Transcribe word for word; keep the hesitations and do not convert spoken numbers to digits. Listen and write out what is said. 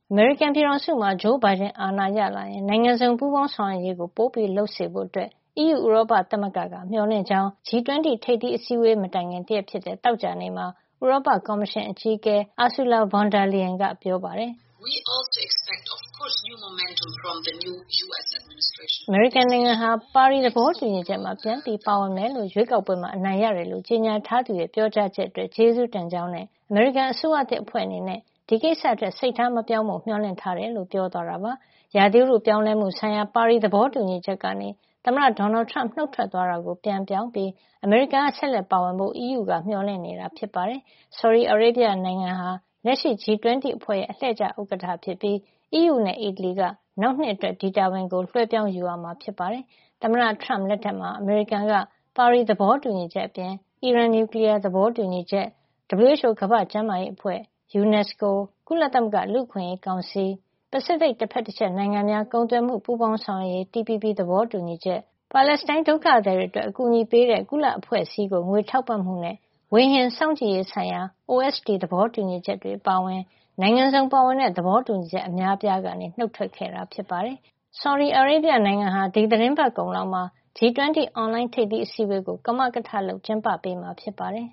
အမေရိကန်ပြည်ထောင်စုမှာ ဂျိုးဘိုင်ဒန်အာဏာရလာရင်နိုင်ငံစုံပူးပေါင်းဆောင်ရွက်ရေးကိုပိုပြီးလုပ်စေဖို့အတွက် အီးယူဥရောပသမဂ္ဂကမျှော်လင့်ကြောင်း ဂျီ ၂၀ ထိပ်သီးအစည်းအဝေးမတိုင်ခင်တရက်ဖြစ်တဲ့သောကြာနေ့မှာဥရောပကော်မရှင်အကြီးအကဲ Ursula von der Leyen ကပြောပါတယ်။ We also expect, of course, new momentum from the new ယူ အက်စ် administration. အမေရိကန်နိုင်ငံဟာပါရီသဘောတူညီချက်မှာပြန်ပြီးပါဝင်မယ်လို့ရွေးကောက်ပွဲမှာအနိုင်ရတယ်လို့ကြေညာထားသူရဲ့ပြောကြားချက်အတွက်ကျေးဇူးတင်ကြောင်းနဲ့အမေရိကန်အစိုးရသစ်အဖွဲ့အနေနဲ့ဒီကိစ္စအတွက်စိတ်ထားမပြောင်းဖို့မျှော်လင့်ထားတယ်လို့ပြောသွားတာပါ။ရာသီဥတုပြောင်းလဲမှုဆိုင်ရာပါရီသဘောတူညီချက်ကနေသမ္မတဒေါ်နယ်ထရမ့်နှုတ်ထွက်သွားတာကိုပြန်ပြောင်းပြီးအမေရိကန်ကဆက်လက်ပါဝင်ဖို့အီးယူကမျှော်လင့်နေတာဖြစ်ပါတယ်။ ဆော်ဒီအာရေဗျနိုင်ငံဟာလက်ရှိ ဂျီ ၂၀ အဖွဲ့ရဲ့အလှည့်ကျဥက္ကဋ္ဌဖြစ်ပြီးအီးယူနဲ့အီတလီကနောက်နှစ်အတွက်ဒီတာဝန်ကိုလွှဲပြောင်းယူရမှာဖြစ်ပါတယ်။သမ္မတထရမ့်လက်ထက်မှာအမေရိကန်ကပါရီသဘောတူညီချက်အပြင်အီရန်နျူကလီးယားသဘောတူညီချက် ဒဗလျူ အိချ် အို ကမ္ဘာ့ကျန်းမာရေးအဖွဲ့ ယူနက်စကိုကုလသမဂ္ဂလူ့အခွင့်ရေးကောင်စီပစိဖိတ်တဖက်တချက်နိုင်ငံများကုန်သွယ်မှုပူးပေါင်းဆောင်ရွက်ရေး တီ ပီ ပီ သဘောတူညီချက်ပါလက်စတိုင်းဒုက္ခသည်တွေအတွက်အကူအညီပေးတဲ့ကုလအဖွဲ့အစည်းကိုငွေထောက်ပံ့မှုနဲ့ဝေဟင်စောင့်ကြည့်ရေးဆိုင်ရာ အို အက်စ ဒီ သဘောတူညီချက်တွေအပါအဝင်နိုင်ငံစုံပါဝင်တဲ့သဘောတူညီချက်အများအပြားကနေနှုတ်ထွက်ခဲ့တာဖြစ်ပါတယ်။ဆော်ဒီအာရေဗျနိုင်ငံဟာဒီသီတင်းပတ်ကုန်လောက်မှာ ဂျီ ၂၀ အွန်လိုင်းထိပ်သီးအစည်းအဝေးကိုကမကထလုပ်ကျင်းပပေးမှာဖြစ်ပါတယ်